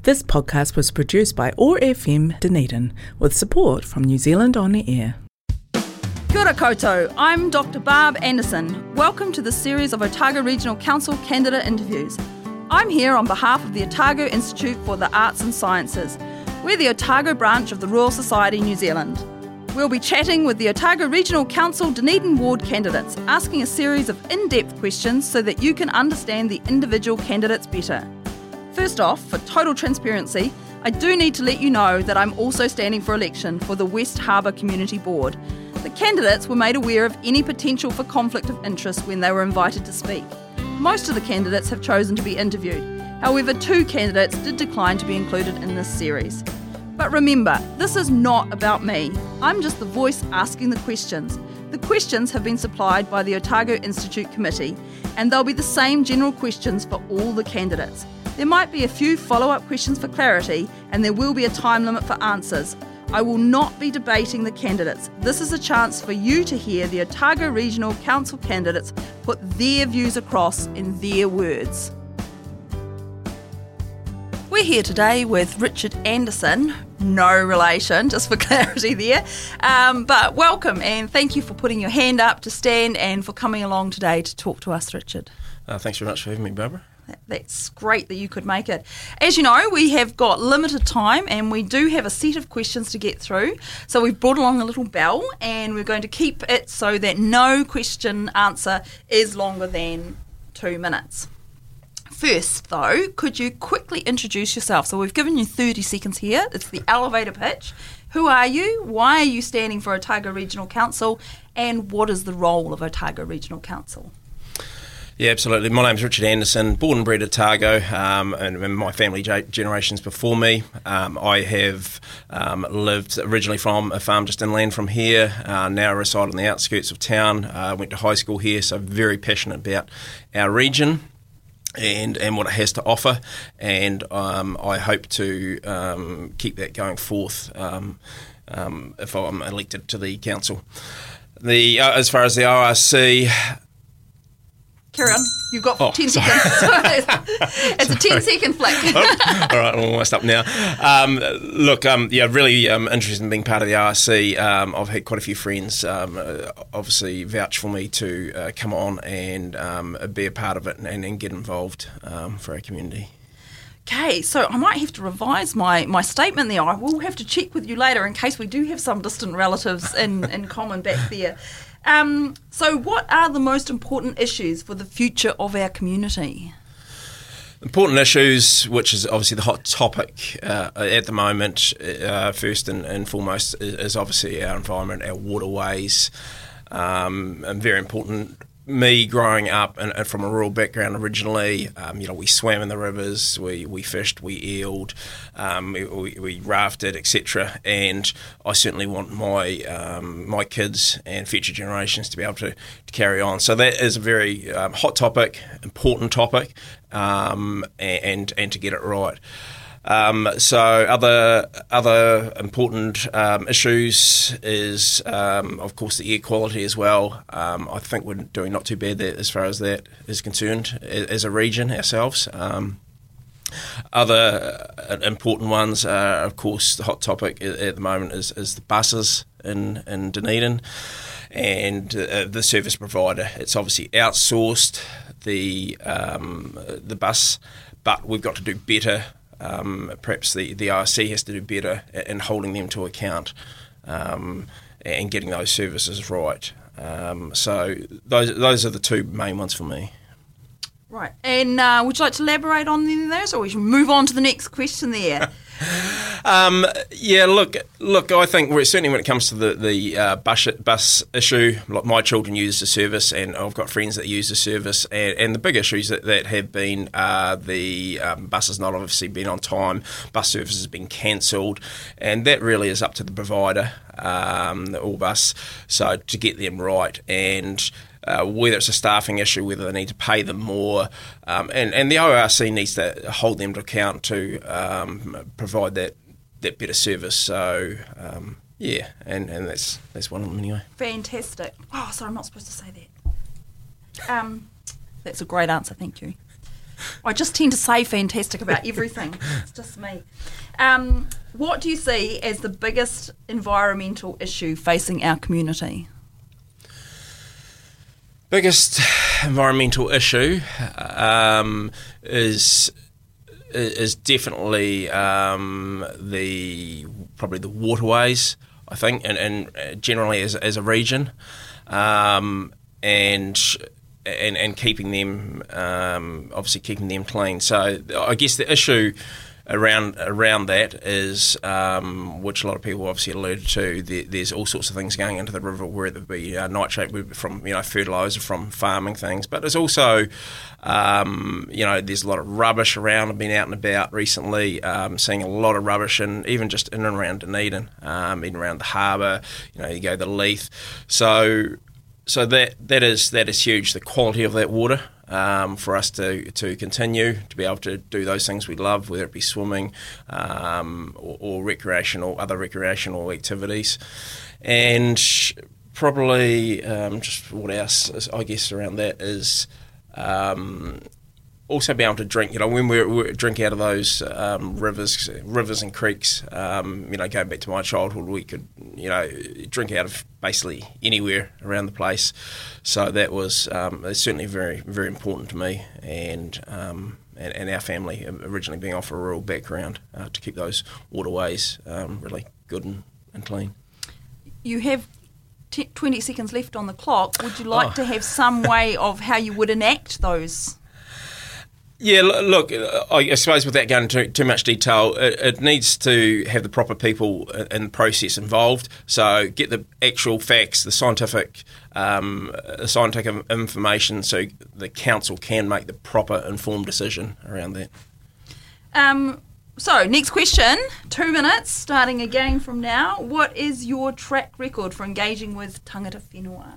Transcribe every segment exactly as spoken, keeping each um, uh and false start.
This podcast was produced by O A R F M Dunedin with support from New Zealand On the Air. Kia ora koutou, I'm Doctor Barb Anderson. Welcome to the series of Otago Regional Council candidate interviews. I'm here on behalf of the Otago Institute for the Arts and Sciences. We're the Otago branch of the Royal Society New Zealand. We'll be chatting with the Otago Regional Council Dunedin ward candidates, asking a series of in-depth questions so that you can understand the individual candidates better. First off, for total transparency, I do need to let you know that I'm also standing for election for the West Harbour Community Board. The candidates were made aware of any potential for conflict of interest when they were invited to speak. Most of the candidates have chosen to be interviewed. However, two candidates did decline to be included in this series. But remember, this is not about me. I'm just the voice asking the questions. The questions have been supplied by the Otago Institute Committee, and they'll be the same general questions for all the candidates. There might be a few follow-up questions for clarity, and there will be a time limit for answers. I will not be debating the candidates. This is a chance for you to hear the Otago Regional Council candidates put their views across in their words. We're here today with Richard Anderson, no relation, just for clarity there. Um, but welcome and thank you for putting your hand up to stand and for coming along today to talk to us, Richard. Uh, thanks very much for having me, Barbara. That's great that you could make it. As you know, we have got limited time and we do have a set of questions to get through. So we've brought along a little bell and we're going to keep it so that no question answer is longer than two minutes. First, though, could you quickly introduce yourself? So we've given you thirty seconds here. It's the elevator pitch. Who are you? Why are you standing for Otago Regional Council? And what is the role of Otago Regional Council? Yeah, absolutely. My name's Richard Anderson, born and bred Otago, um, and, and my family generations before me. Um, I have um, lived originally from a farm just inland from here, uh, now reside on the outskirts of town. I uh, went to high school here, so very passionate about our region and and what it has to offer, and um, I hope to um, keep that going forth um, um, if I'm elected to the council. The uh, as far as the O R C... Carry on. You've got oh, ten seconds. It's a ten second flick. oh, all right, I'm almost up now. Um, look, um, yeah, really um, interested in being part of the O R C. Um, I've had quite a few friends um, uh, obviously vouch for me to uh, come on and um, be a part of it and, and get involved um, for our community. Okay, so I might have to revise my, my statement there. I will have to check with you later in case we do have some distant relatives in, in common back there. Um, so what are the most important issues for the future of our community? Important issues, which is obviously the hot topic uh, at the moment, uh, first and, and foremost, is obviously our environment, our waterways, um, and very important. Me growing up and, and from a rural background originally, um, you know, we swam in the rivers, we, we fished, we eeled, um, we, we rafted, et cetera. And I certainly want my um, my kids and future generations to be able to, to carry on. So that is a very um, hot topic, important topic, um, and and to get it right. Um, so other other important um, issues is, um, of course, the air quality as well. Um, I think we're doing not too bad there as far as that is concerned as a region ourselves. Um, other uh, important ones are, of course, the hot topic at the moment is, is the buses in, in Dunedin and uh, the service provider. It's obviously outsourced, the um, the bus, but we've got to do better. Um, perhaps the, the O R C has to do better in holding them to account um, and getting those services right. Um, so those those are the two main ones for me. Right. And uh, would you like to elaborate on any of those, or we should move on to the next question there? um, yeah, look, look. I think we're, certainly when it comes to the the uh, bus bus issue, like my children use the service, and I've got friends that use the service, and, and the big issues that, that have been uh, the um, buses not obviously been on time, bus service has been cancelled, and that really is up to the provider, um, the Allbus, so to get them right and. Uh, whether it's a staffing issue, whether they need to pay them more, um, and, and the O R C needs to hold them to account to um, provide that, that better service. So, um, yeah, and, and that's that's one of them anyway. Fantastic. Oh, sorry, I'm not supposed to say that. Um, that's a great answer, thank you. I just tend to say fantastic about everything. It's just me. Um, what do you see as the biggest environmental issue facing our community? Biggest environmental issue um, is is definitely um, the probably the waterways, I think, and, and generally as as a region, um, and and and keeping them um, obviously keeping them clean. So I guess the issue around around that is, um, which a lot of people obviously alluded to, there, there's all sorts of things going into the river, whether it be uh, nitrate from, you know, fertiliser from farming things, but there's also, um, you know, there's a lot of rubbish around. I've been out and about recently, um, seeing a lot of rubbish, and even just in and around Dunedin, um, in around the harbour, you know, you go to the Leith. So so that that is that is huge, the quality of that water. Um, for us to, to continue to be able to do those things we love, whether it be swimming um, or, or recreational, other recreational activities. And probably um, just what else, is, I guess, around that is um, also be able to drink. You know, when we we drink out of those um, rivers, rivers and creeks. Um, you know, going back to my childhood, we could, you know, drink out of basically anywhere around the place. So that was um, it's certainly very very important to me, and um, and, and our family, originally being off a rural background, uh, to keep those waterways um, really good and, and clean. You have t- twenty seconds left on the clock. Would you like Oh. to have some way of how you would enact those? Yeah, look, I suppose without going into too much detail, it, it needs to have the proper people in the process involved. So get the actual facts, the scientific, um, scientific information, so the council can make the proper informed decision around that. Um, so, next question, two minutes, starting again from now. What is your track record for engaging with tangata whenua?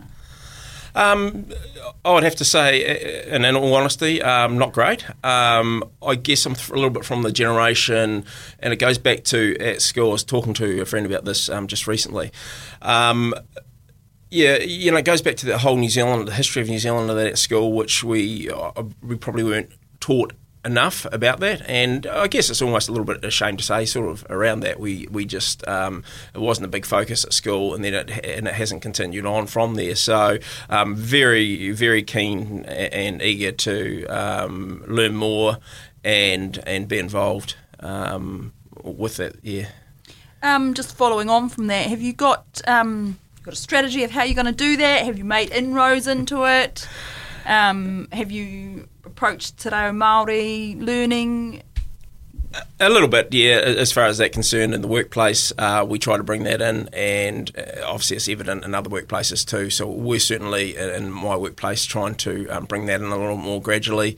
Um, I would have to say, and in all honesty, um, not great. Um, I guess I'm a little bit from the generation, and it goes back to at school. I was talking to a friend about this um, just recently. Um, yeah, you know, it goes back to the whole New Zealand, the history of New Zealand and that at school, which we uh, we probably weren't taught enough about that, and I guess it's almost a little bit ashamed to say, sort of around that we we just um, it wasn't a big focus at school, and then it and it hasn't continued on from there. So um, very very keen and eager to um, learn more and and be involved um, with it. Yeah. Um, just following on from that, have you got um, got a strategy of how you're going to do that? Have you made inroads into it? Um, have you approached Te Reo Māori learning? A little bit, yeah, as far as that concerned in the workplace. Uh, we try to bring that in, and uh, obviously it's evident in other workplaces too. So we're certainly, in my workplace, trying to um, bring that in a little more gradually.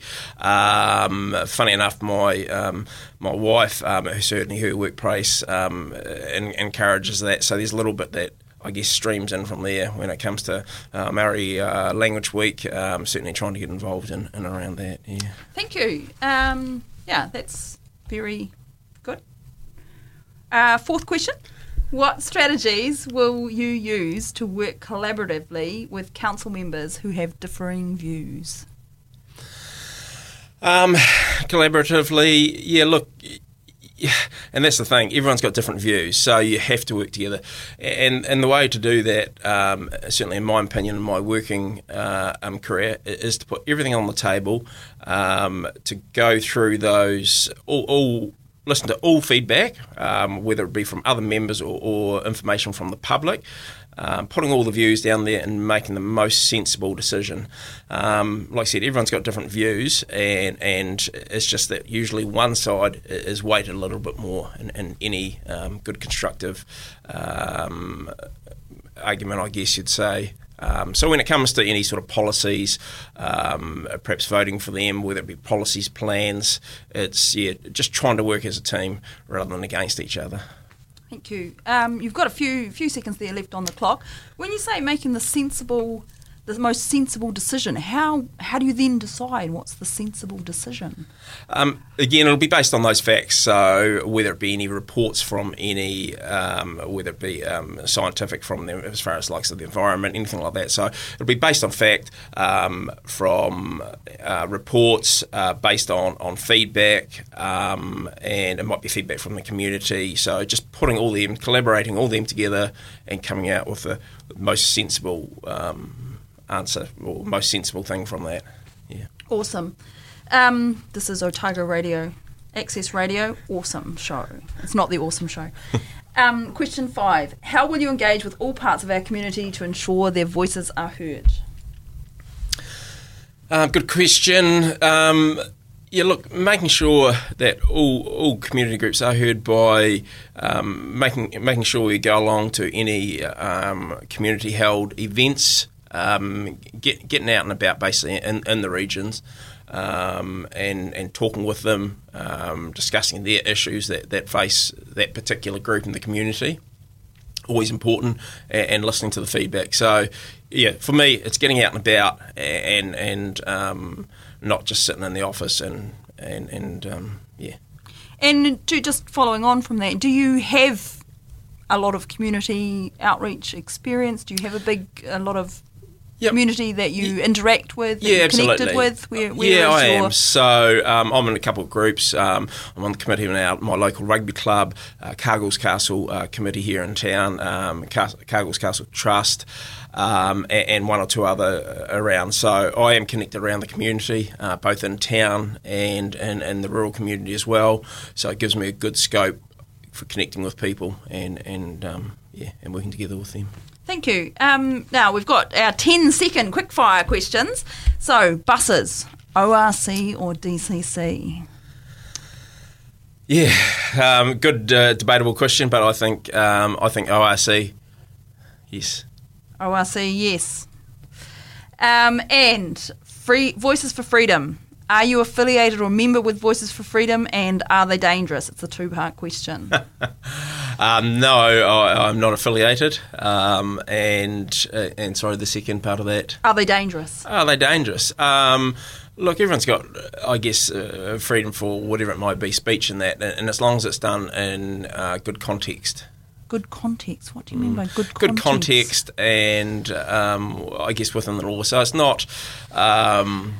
Um, funny enough, my um, my wife, um, certainly her workplace, um, in, encourages that. So there's a little bit that, I guess, streams in from there when it comes to uh, Maori uh, Language Week. Um, certainly trying to get involved in and around that. Yeah. Thank you. Um, yeah, that's very good. Uh, fourth question. What strategies will you use to work collaboratively with council members who have differing views? Um, collaboratively, yeah, look... Yeah, and that's the thing. Everyone's got different views, so you have to work together. And and the way to do that, um, certainly in my opinion, in my working uh, um, career, is to put everything on the table, um, to go through those, all, all listen to all feedback, um, whether it be from other members or, or information from the public. Um, putting all the views down there and making the most sensible decision. Um, like I said, everyone's got different views, and, and it's just that usually one side is weighted a little bit more in, in any um, good constructive um, argument, I guess you'd say. Um, so when it comes to any sort of policies, um, perhaps voting for them, whether it be policies, plans, it's yeah, just trying to work as a team rather than against each other. Thank you. Um, you've got a few few seconds there left on the clock. When you say making the sensible the most sensible decision. How how do you then decide what's the sensible decision? Um, again, it'll be based on those facts. So whether it be any reports from any, um, whether it be um, scientific from them as far as likes of the environment, anything like that. So it'll be based on fact, um, from uh, reports, uh, based on on feedback, um, and it might be feedback from the community. So just putting all them, collaborating all them together, and coming out with the most sensible Um, answer or most sensible thing from that. Yeah. Awesome. Um, this is Otago Radio, Access Radio, awesome show. It's not the awesome show. um, question five. How will you engage with all parts of our community to ensure their voices are heard? Um, good question. Um, yeah, look, making sure that all all community groups are heard by um, making making sure we go along to any um, community held events. Um, get, getting out and about basically in, in the regions, um, and, and talking with them, um, discussing their issues that, that face that particular group in the community. Always important, and, and listening to the feedback. So, yeah, for me, it's getting out and about, and and um, not just sitting in the office and and and um, yeah. And to just following on from that, do you have a lot of community outreach experience? Do you have a big a lot of Yep. community that you interact with, that yeah, you're connected absolutely. with? Where, where yeah, is I your... am. So um, I'm in a couple of groups. Um, I'm on the committee now, my local rugby club, uh, Cargill's Castle uh, committee here in town, um, Car- Cargill's Castle Trust, um, and, and one or two other around. So I am connected around the community, uh, both in town and in, in the rural community as well. So it gives me a good scope for connecting with people and, and um, yeah, and working together with them. Thank you. Um, now, we've got our ten second quickfire questions. So, buses, O R C or D C C? Yeah, um, good uh, debatable question, but I think um, I think O R C, yes. O R C, yes. Um, and free Voices for Freedom. Are you affiliated or member with Voices for Freedom, and are they dangerous? It's a two-part question. um, no, I, I'm not affiliated. Um, and uh, and sorry, the second part of that. Are they dangerous? Are they dangerous? Um, look, everyone's got, I guess, uh, freedom for whatever it might be, speech and that, and, and as long as it's done in uh, good context. Good context? What do you mean by good context? Good context and, um, I guess, within the law. So it's not... Um,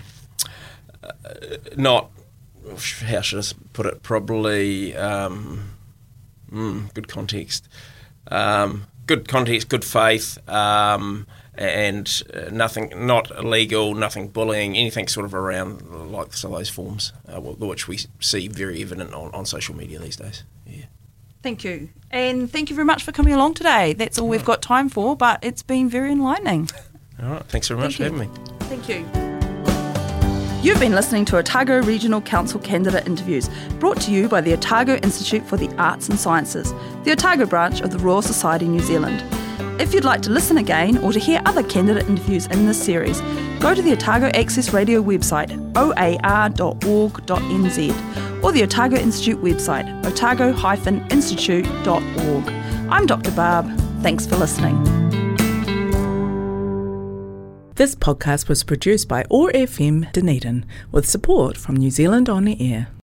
Uh, not, how should I put it, probably um, mm, good context. Um, good context, good faith, um, and uh, nothing, not illegal, nothing bullying, anything sort of around like some of those forms, uh, which we see very evident on, on social media these days. Yeah. Thank you. And thank you very much for coming along today. That's all we've got time for, but it's been very enlightening. All right, thanks very much Thank for you. having me. Thank you. You've been listening to Otago Regional Council Candidate Interviews, brought to you by the Otago Institute for the Arts and Sciences, the Otago branch of the Royal Society New Zealand. If you'd like to listen again or to hear other candidate interviews in this series, go to the Otago Access Radio website, o a r dot org dot n z, or the Otago Institute website, otago dash institute dot org. I'm Doctor Barb. Thanks for listening. This podcast was produced by O A R F M Dunedin with support from New Zealand On the Air.